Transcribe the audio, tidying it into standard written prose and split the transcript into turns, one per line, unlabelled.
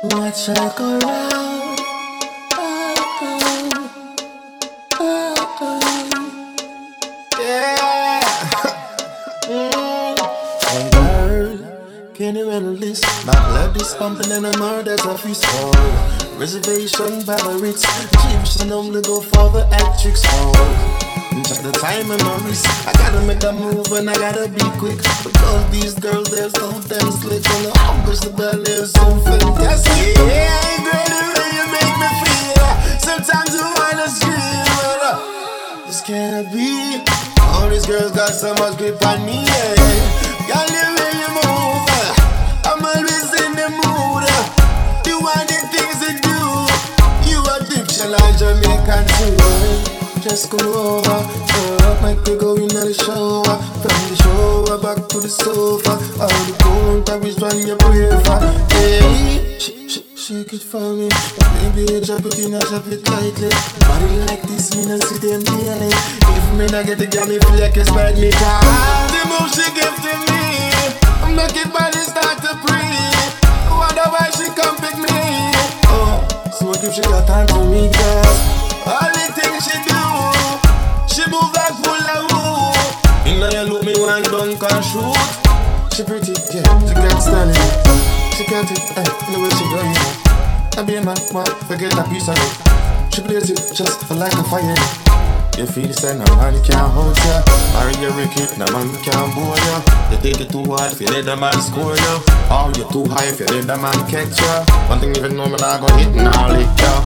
Watch her go round. Oh, oh, oh, oh. Yeah. Hey girl, can you handle this? My blood is pumping and I know there's a feast. Reservation by the Ritz. Chips and only go for the actrix. Check the time and my wrist. I gotta make a move and I gotta be quick. Because these girls, they're so damn slick. And the hombres, the belly is so fantastic. Yeah, girl, the way you make me feel. Sometimes you wanna scream. But this can't be. All these girls got so much grip on me. Yeah. Girl, the way you move. I'm always in the mood. You want the things to do. You addiction like Jamaican too. Just go over, make me go in the shower. From the shower back to the sofa. All the gold that is run your prayer for. Hey, shake it for me. Baby, drop it in, I drop it lightly. Body like this, me not see them daily. If me not get the girl, me feel like it's bad me car. The move she give to me, I'm looking body start to breathe. Wonder why she come pick me. Oh, so if she got time to me, girl. All the things she do, she move like hula hoop. You know you look me when you don't can shoot. She pretty, yeah, she can't stand it. She can't take, the way she going. I be a man, forget that piece of it. She plays it just like a fire. You feel the same, no man can't hold ya. Are you Ricky, no man can't bore ya. You take it too hard, if you let the man score ya. Or you too high, if you let the man catch ya. One thing you know me, I go hit and I'll lick ya.